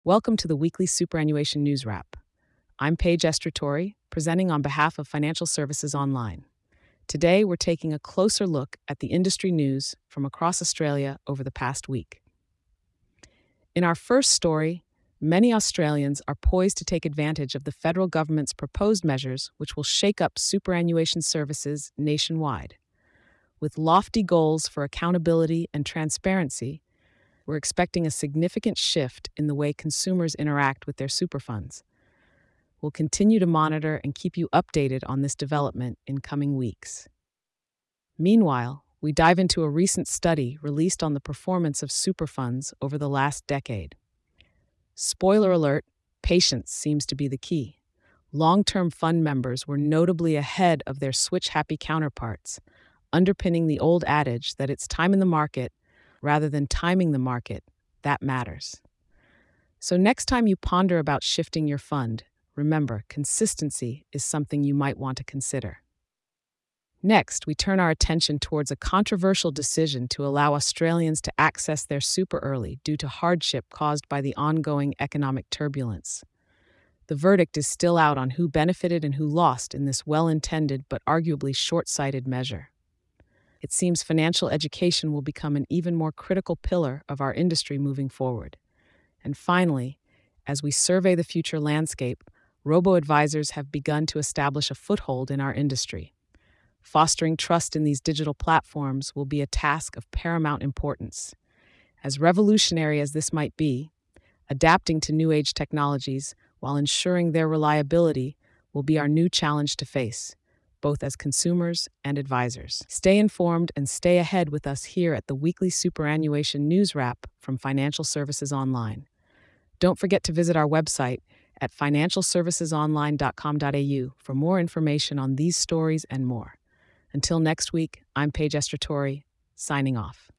Welcome to the weekly Superannuation News Wrap. I'm Paige Estratori, presenting on behalf of Financial Services Online. Today, we're taking a closer look at the industry news from across Australia over the past week. In our first story, many Australians are poised to take advantage of the federal government's proposed measures, which will shake up superannuation services nationwide. With lofty goals for accountability and transparency, we're expecting a significant shift in the way consumers interact with their super funds. We'll continue to monitor and keep you updated on this development in coming weeks. Meanwhile, we dive into a recent study released on the performance of super funds over the last decade. Spoiler alert, patience seems to be the key. Long-term fund members were notably ahead of their switch-happy counterparts, underpinning the old adage that it's time in the market rather than timing the market that matters. So next time you ponder about shifting your fund, remember, consistency is something you might want to consider. Next, we turn our attention towards a controversial decision to allow Australians to access their super early due to hardship caused by the ongoing economic turbulence. The verdict is still out on who benefited and who lost in this well-intended but arguably short-sighted measure. It seems financial education will become an even more critical pillar of our industry moving forward. And finally, as we survey the future landscape, robo-advisors have begun to establish a foothold in our industry. Fostering trust in these digital platforms will be a task of paramount importance. As revolutionary as this might be, adapting to new age technologies while ensuring their reliability will be our new challenge to face, both as consumers and advisors. Stay informed and stay ahead with us here at the weekly Superannuation News Wrap from Financial Services Online. Don't forget to visit our website at financialservicesonline.com.au for more information on these stories and more. Until next week, I'm Paige Estratori, signing off.